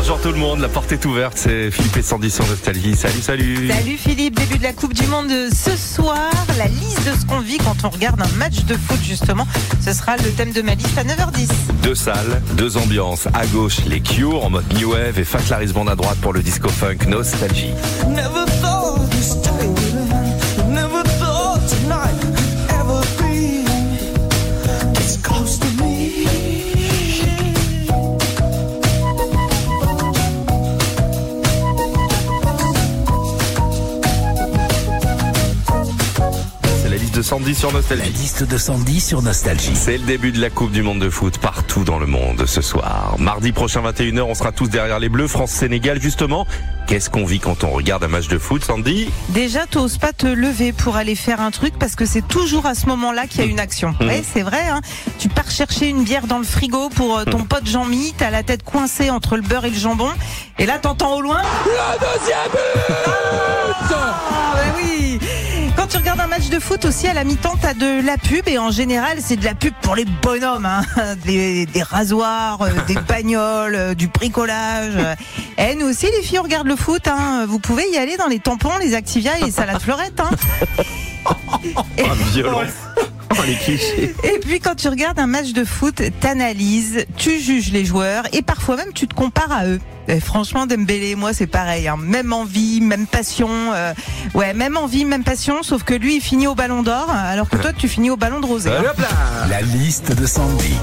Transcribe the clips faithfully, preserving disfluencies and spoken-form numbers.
Bonjour tout le monde, la porte est ouverte, c'est Philippe et Sandy sur Nostalgie. Salut, salut. Salut Philippe, début de la Coupe du Monde ce soir. La liste de ce qu'on vit quand on regarde un match de foot justement, ce sera le thème de ma liste à neuf heures dix. Deux salles, deux ambiances. À gauche, les Cure en mode New Wave et Fat Larry Band à droite pour le disco funk Nostalgie. Never thought to stay with him. Never thought tonight could ever be this close to me. De Sandy sur Nostalgie. La liste de Sandy sur Nostalgie. C'est le début de la Coupe du Monde de foot partout dans le monde ce soir. Mardi prochain vingt et une heures, on sera tous derrière les Bleus. France-Sénégal justement. Qu'est-ce qu'on vit quand on regarde un match de foot, Sandy? Déjà, t'oses pas te lever pour aller faire un truc parce que c'est toujours à ce moment-là qu'il y a une action. Mmh. Ouais, c'est vrai. Hein. Tu pars chercher une bière dans le frigo pour ton mmh. pote Jean-Mi. T'as la tête coincée entre le beurre et le jambon. Et là, t'entends au loin. Le deuxième but. Ah, bah oui. Quand tu regardes un match de foot aussi, à la mi-temps, t'as de la pub et en général, c'est de la pub pour les bonhommes, hein. des, des rasoirs, euh, des bagnoles, euh, du bricolage. Et nous aussi, les filles, on regarde le foot. Hein. Vous pouvez y aller dans les tampons, les Activia et les salades fleurettes. Hein. Et... Ah, violent. Oh, les clichés. Et puis quand tu regardes un match de foot, t'analyses, tu juges les joueurs et parfois même tu te compares à eux. Et franchement, Dembélé et moi c'est pareil, hein. Même envie, même passion, euh, ouais, même envie, même passion, sauf que lui il finit au Ballon d'Or, alors que toi tu finis au Ballon de Rosé. Allez, hop là. La liste de Sandy.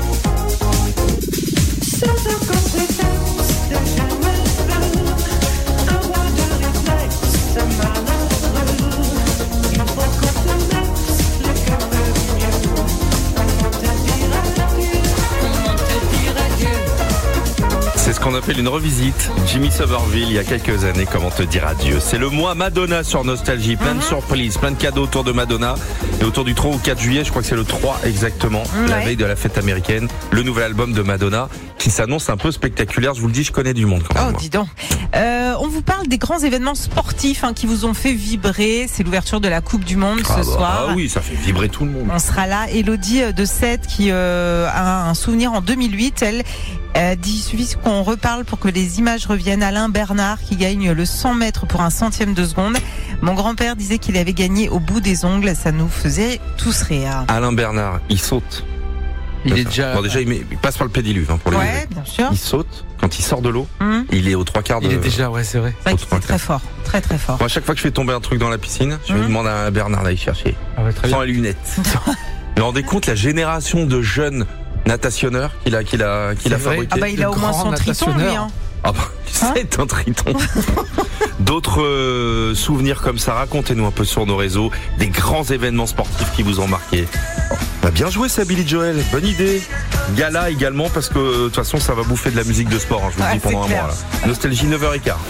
C'est ce qu'on appelle une revisite. Jimmy Somerville, il y a quelques années, comment te dire adieu. C'est le mois Madonna sur Nostalgie. Plein de surprises, plein de cadeaux autour de Madonna. Et autour du trois ou quatre juillet, je crois que c'est le trois exactement, ouais. la veille de la fête américaine, le nouvel album de Madonna qui s'annonce un peu spectaculaire. Je vous le dis, je connais du monde quand même. Oh, dis donc. Euh, on vous parle des grands événements sportifs hein, qui vous ont fait vibrer. C'est l'ouverture de la Coupe du Monde ah ce bah, soir. Ah oui, ça fait vibrer tout le monde. On sera là. Élodie de Sète qui euh, a un souvenir en deux mille huit. Elle a dit, il suffit qu'on reparle pour que les images reviennent. Alain Bernard qui gagne le cent mètres pour un centième de seconde. Mon grand-père disait qu'il avait gagné au bout des ongles. Ça nous faisait tous rire. Alain Bernard, il saute. Il est déjà. Bon, déjà, il, met, il passe par le pédiluve hein, pour les. Ouais, bien sûr. Il saute quand il sort de l'eau. Mmh. Il est aux trois quarts de. Il est déjà, ouais, c'est vrai. C'est vrai qu'il était très fort, très très fort. Moi, à chaque fois que je fais tomber un truc dans la piscine, je mmh. demande à Bernard d'aller chercher. Ah ouais, très sans bien. les lunettes. Vous vous rendez compte la génération de jeunes natationneurs qu'il a, qu'il a, qu'il a fabriqué. Ah bah il a au moins son triton lui. Hein. Ah bah, c'est un triton. D'autres euh, souvenirs comme ça, racontez-nous un peu sur nos réseaux, des grands événements sportifs qui vous ont marqué. Bah bien joué ça Billy Joel, bonne idée. Gala également parce que de toute façon ça va bouffer de la musique de sport, hein, je vous ouais, le dis pendant un clair. mois là. Nostalgie neuf heures quinze.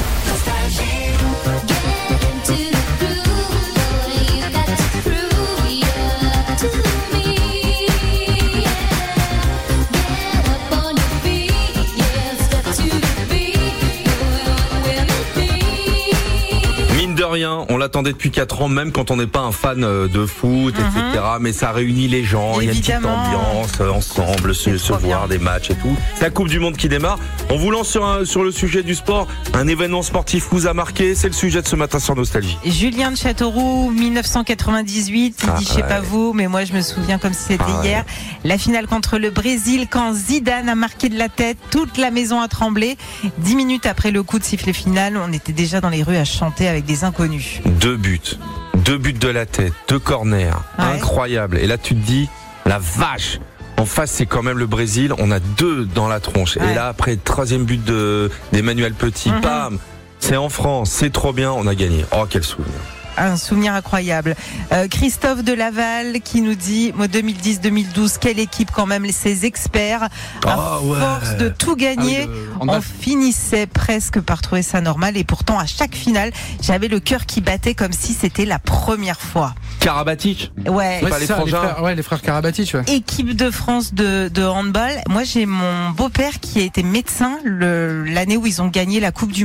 De rien, on l'attendait depuis quatre ans, même quand on n'est pas un fan de foot, mm-hmm. et cetera. Mais ça réunit les gens, il y a une petite ambiance ensemble, se, se voir des matchs et tout. C'est la Coupe du Monde qui démarre. On vous lance sur, un, sur le sujet du sport. Un événement sportif vous a marqué, c'est le sujet de ce matin sur Nostalgie. Julien de Châteauroux, dix-neuf cent quatre-vingt-dix-huit, il ah, dit je sais ouais. pas vous, mais moi je me souviens comme si c'était ah, hier. Ouais. La finale contre le Brésil, quand Zidane a marqué de la tête, toute la maison a tremblé. Dix minutes après le coup de sifflet final, on était déjà dans les rues à chanter avec des inconnus. Deux buts, deux buts de la tête, deux corners, ouais. incroyable. Et là tu te dis, la vache, en face c'est quand même le Brésil, on a deux dans la tronche. Ouais. Et là après, troisième but de, d'Emmanuel Petit, mm-hmm. bam, c'est en France, c'est trop bien, on a gagné. Oh quel souvenir. Un souvenir incroyable. Euh, Christophe de Laval qui nous dit, moi deux mille dix deux mille douze, quelle équipe quand même, ces experts. Oh, à ouais. force de tout gagner, ah oui, le... on, a... on finissait presque par trouver ça normal. Et pourtant, à chaque finale, j'avais le cœur qui battait comme si c'était la première fois. Karabatic. Ouais. Ouais, pas les ça, frangins. Les frères, ouais, les frères Karabatic. Ouais. Équipe de France de, de handball. Moi, j'ai mon beau-père qui a été médecin le, l'année où ils ont gagné la Coupe du Monde.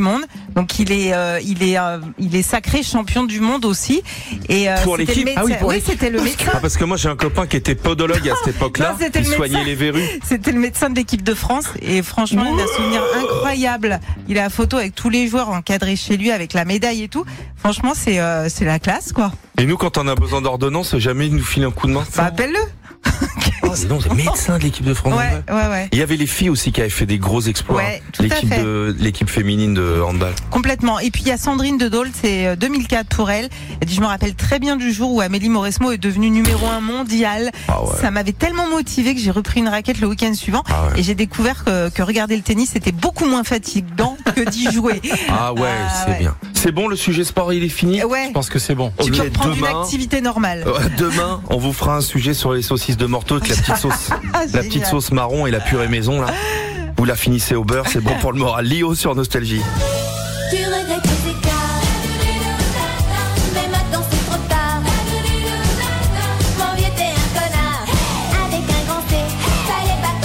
Donc il est, euh, il est, euh, il est sacré champion du monde aussi. Et euh, Pour c'était le l'équipe médecin. Ah oui, pour oui, l'équipe. c'était le médecin. Ah, parce que moi j'ai un copain qui était podologue à cette époque-là. Non, c'était Il le soignait médecin. les verrues. C'était le médecin de l'équipe de France et franchement, il a un souvenir incroyable. Il a la photo avec tous les joueurs encadrés chez lui avec la médaille et tout. Franchement, c'est euh, c'est la classe, quoi. Et nous, quand on a besoin d'ordonnance, jamais il nous file un coup de main. Bah, appelle-le. Oh, c'est non, c'est médecin de l'équipe de France. Ouais, ouais, ouais. Il y avait les filles aussi qui avaient fait des gros exploits. Ouais, tout à l'équipe fait. de l'équipe féminine de handball. Complètement. Et puis il y a Sandrine de Dole, c'est deux mille quatre pour elle. Elle dit, je me rappelle très bien du jour où Amélie Mauresmo est devenue numéro un mondial. Ah ouais. Ça m'avait tellement motivé que j'ai repris une raquette le week-end suivant. Ah ouais. Et j'ai découvert que, que regarder le tennis c'était beaucoup moins fatigant que d'y jouer. Ah ouais, Ah c'est ouais. bien. C'est bon, le sujet sport, il est fini. Ouais. Je pense que c'est bon. Tu Ok, peux reprendre une demain- activité normale. Euh, Demain, on vous fera un sujet sur les saucisses de Morteau avec la petite sauce, Ah, la petite génial. sauce marron et la purée maison là. Vous la finissez au beurre, c'est bon pour le moral. Lio sur Nostalgie. Tu regrettes tes écarts, mais maintenant c'est trop tard. Mon vieux t'es un connard, avec un grand C, fallait pas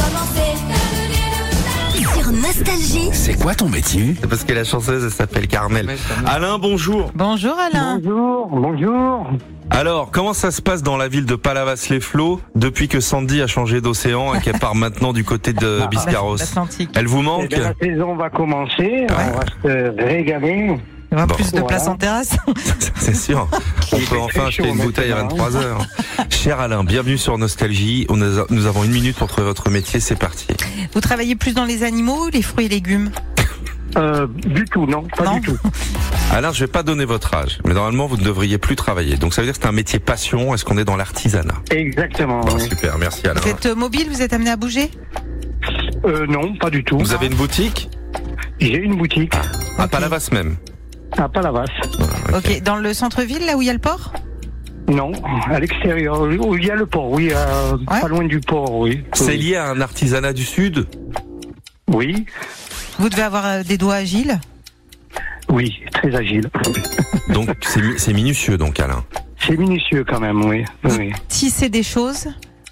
commencer. Sur Nostalgie. C'est quoi ton métier? C'est parce que la chanteuse elle s'appelle Carmel. Ouais, c'est Alain, bonjour. Bonjour Alain. Bonjour, bonjour. Alors, comment ça se passe dans la ville de Palavas-les-Flots depuis que Sandy a changé d'océan et qu'elle part maintenant du côté de Biscarrosse? L'Atlantique. Elle vous Eh manque? bien, la saison va commencer, on va se régaler. Il y aura Bon. plus de place Voilà. en terrasse. C'est sûr. On peut enfin très acheter chaud une bouteille à maintenant. vingt-trois heures. Cher Alain, bienvenue sur Nostalgie. On a- nous avons une minute pour trouver votre métier, c'est parti. Vous travaillez plus dans les animaux ou les fruits et légumes? Euh, du tout, non, pas Non. du tout. Alain, je vais pas donner votre âge, mais normalement vous ne devriez plus travailler. Donc ça veut dire que c'est un métier passion. Est-ce qu'on est dans l'artisanat? Exactement. Bon, oui. super, merci Alain. Vous êtes euh, mobile, vous êtes amené à bouger? Euh, non, pas du tout. Vous avez une boutique? J'ai une boutique À Ok. Palavas même. à Palavas. Ok, dans le centre-ville, là où il y a le port? Non, à l'extérieur, où il y a le port, oui, euh, Ouais. pas loin du port, oui. C'est Oui. lié à un artisanat du Sud? Oui, Vous devez avoir euh, des doigts agiles? oui, très agile. Donc c'est mi- c'est minutieux donc Alain. C'est minutieux quand même, oui. oui. Tisser des choses?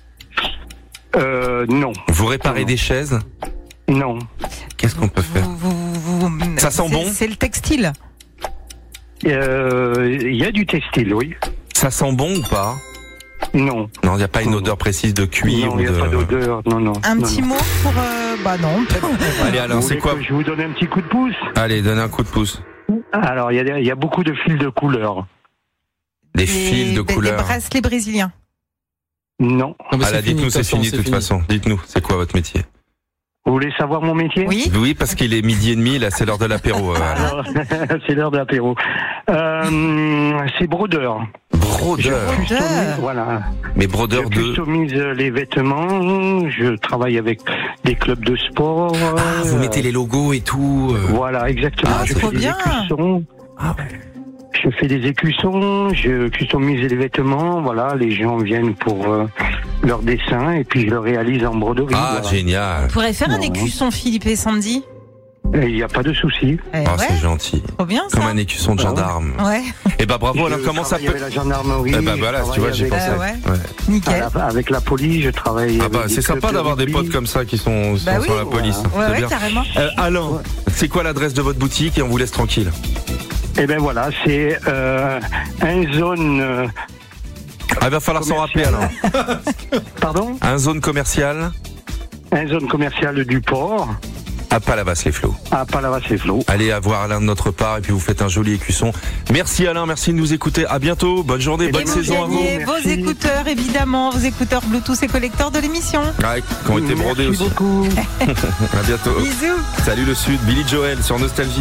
Euh, non, Vous réparez Non. des chaises? non. Qu'est-ce qu'on peut faire? Vous- vous- vous- vous- Ça sent c'est- bon C'est le textile. Euh, Il y a du textile, oui. Ça sent bon ou pas? Non, Non, il n'y a pas une Non. odeur précise de cuir non, ou il n'y a pas de... d'odeur, non, non. Un non, petit non. mot pour... euh, bah non. Allez Alain, Vous c'est voulez quoi? que je vous donne un petit coup de pouce? Allez, donnez un coup de pouce. Alors, il y a, il y a beaucoup de fils de couleur. Des fils de des- couleur. Des bracelets brésiliens. Non. Non, mais Ah là, c'est fini, dites-nous, de c'est toute façon, fini de toute façon. Dites-nous, c'est quoi votre métier? Vous voulez savoir mon métier? Oui. Oui, parce qu'il est midi et demi, là, c'est l'heure de l'apéro. euh, Alain. Alors, c'est l'heure de l'apéro. Euh, c'est brodeur. Brodeur. Brodeur. Customise- Voilà. Mais Je brodeur de... customise les vêtements. Je travaille avec des clubs de sport. Ah, vous euh, mettez les logos et tout. euh. Voilà, exactement. Ah, je trop fais des bien. écussons. Ah, Je fais des écussons, je customise les vêtements. Voilà, les gens viennent pour euh, leur dessin et puis je le réalise en broderie. Ah, voilà. génial. Vous pourrez faire un Bon. écusson Philippe et Sandy? Et il n'y a pas de souci. Eh Ah, ouais, c'est gentil. trop bien ça. Comme un écusson de Ah ouais. gendarme. Ouais, Eh ben bravo Alain, Je comment ça travaille peut... avec la gendarmerie. Eh ben je voilà, tu travaille vois, j'y avec- pensais. Euh, ouais. Ouais. nickel. à la- avec la police, je travaille. Ah avec bah des c'est sympa clubs de d'avoir des rugby. potes comme ça qui sont, sont Bah oui. sur la police. Ouais, C'est ouais, bien. carrément. Euh, Alain, c'est quoi l'adresse de votre boutique et on vous laisse tranquille? Eh ben voilà, c'est euh, un zone. euh, Ah, il va falloir s'en rappeler Alain. pardon Un zone commerciale Un zone commerciale du port à Palavas-les-Flots. à Palavas-les-Flots. Allez à voir Alain de notre part et puis vous faites un joli écusson. Merci Alain, merci de nous écouter. À bientôt, bonne journée, Et bonne Et vous saison à vous. gagnez vos Merci. écouteurs, évidemment, vos écouteurs Bluetooth et collecteurs de l'émission. Ah, qui ont été brodés Merci aussi. beaucoup. À bientôt. Bisous. Salut le Sud, Billy Joel sur Nostalgie.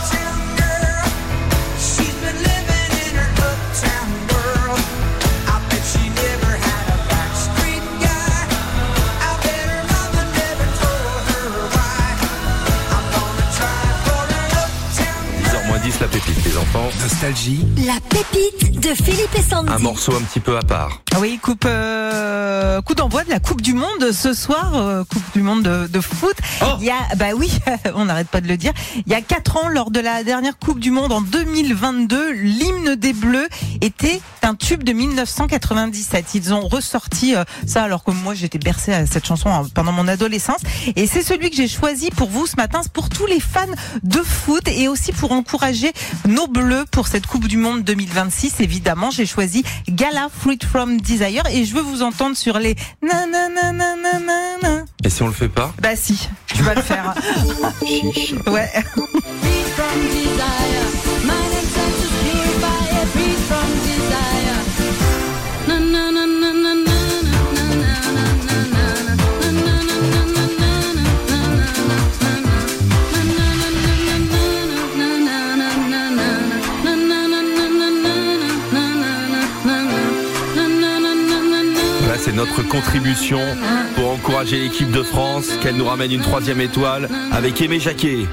She's been living in her uptown world. I bet she never had a backstreet guy. I bet her mama never told her why. I'm gonna try for her uptown. dix heures moins dix, la pépite les enfants. Nostalgie, La pépite de Philippe et Sandy. Un morceau un petit peu à part. Ah oui, coupe, euh, coup d'envoi de la Coupe du Monde ce soir, euh, Coupe du Monde de, de foot. Oh Il y a, bah oui, on n'arrête pas de le dire. Il y a quatre ans, lors de la dernière Coupe du Monde en deux mille vingt-deux, l'hymne des Bleus était un tube de mille neuf cent quatre-vingt-dix-sept. Ils ont ressorti euh, ça alors que moi j'étais bercée à cette chanson hein, pendant mon adolescence. Et c'est celui que j'ai choisi pour vous ce matin, pour tous les fans de foot et aussi pour encourager nos Bleus pour cette Coupe du Monde deux mille vingt-six. Évidemment, j'ai choisi Gala Fruit from Desire et je veux vous entendre sur les nananananana. Et si on le fait pas? Bah si, tu vas le faire. Chiche. Ouais. Là, c'est notre contribution pour encourager l'équipe de France, qu'elle nous ramène une troisième étoile avec Aimé Jacquet.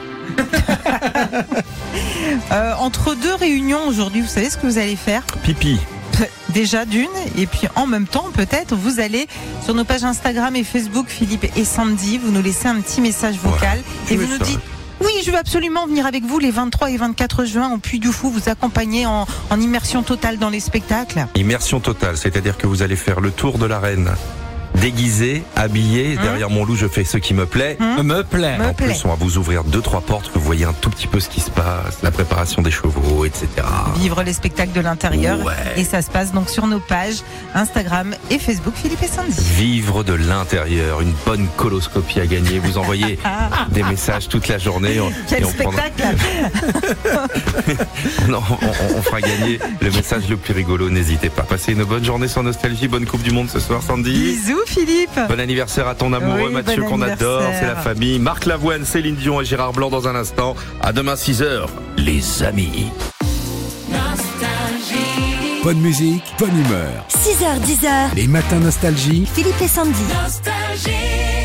Euh, entre deux réunions aujourd'hui, vous savez ce que vous allez faire? Pipi. Déjà d'une, et puis en même temps, peut-être, vous allez sur nos pages Instagram et Facebook, Philippe et Sandy, vous nous laissez un petit message vocal Ouais, et je vous vais nous ça, dites ouais. oui, je veux absolument venir avec vous les vingt-trois et vingt-quatre juin au Puy du Fou, vous accompagner en, en immersion totale dans les spectacles. Immersion totale, c'est-à-dire que vous allez faire le tour de l'arène. Déguisé, habillé, Mmh. derrière mon loup je fais ce qui me plaît. Mmh. Me plaît. Me En plaît. plus on va vous ouvrir deux trois portes, que vous voyez un tout petit peu ce qui se passe, la préparation des chevaux, et cetera. Vivre les spectacles de l'intérieur. Ouais. Et ça se passe donc sur nos pages Instagram et Facebook, Philippe et Sandy. Vivre de l'intérieur, une bonne coloscopie à gagner. Vous envoyez des messages toute la journée. on- Quel et on prendra- spectacle! Non, on, on- on fera gagner le message le plus rigolo. N'hésitez pas. Passez une bonne journée sur Nostalgie. Bonne Coupe du Monde ce soir, Sandy. Bisous, Philippe! Bon anniversaire à ton amoureux Oui, Mathieu bon qu'on adore, anniversaire. c'est la famille. Marc Lavoine, Céline Dion et Gérard Blanc dans un instant. À demain six heures, les amis. bonne musique, bonne humeur. six heures dix heures, Les matins Nostalgie. Philippe et Sandy. Nostalgie.